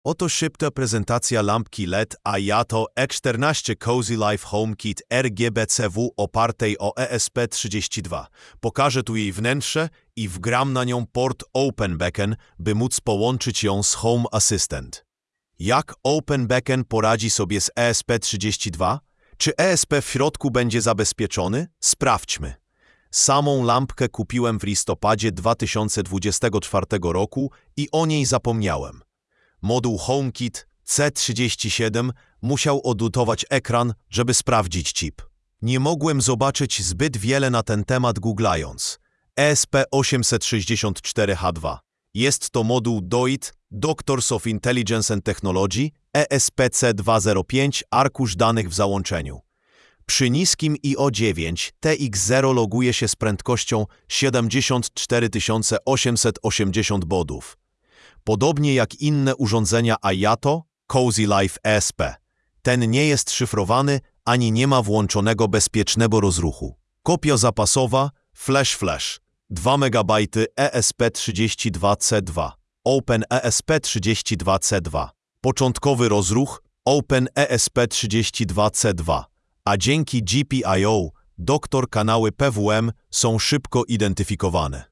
Oto szybka prezentacja lampki LED Ayato E14 Cozy Life HomeKit RGB-CW opartej o ESP32. Pokażę tu jej wnętrze i wgram na nią port OpenBeacon, by móc połączyć ją z Home Assistant. Jak OpenBeacon poradzi sobie z ESP32? Czy ESP w środku będzie zabezpieczony? Sprawdźmy. Samą lampkę kupiłem w listopadzie 2024 roku i o niej zapomniałem. Moduł HomeKit C37 musiał odlutować ekran, żeby sprawdzić chip. Nie mogłem zobaczyć zbyt wiele na ten temat googlając. ESP864H2. Jest to moduł DOIT, Doctors of Intelligence and Technology, ESPC205, arkusz danych w załączeniu. Przy niskim IO9 TX0 loguje się z prędkością 74 880 bodów. Podobnie jak inne urządzenia Ayato, Cozy Life ESP. Ten nie jest szyfrowany ani nie ma włączonego bezpiecznego rozruchu. Kopia zapasowa Flash 2 MB ESP32C2 Open ESP32C2. Początkowy rozruch Open ESP32C2, a dzięki GPIO doktor kanały PWM są szybko identyfikowane.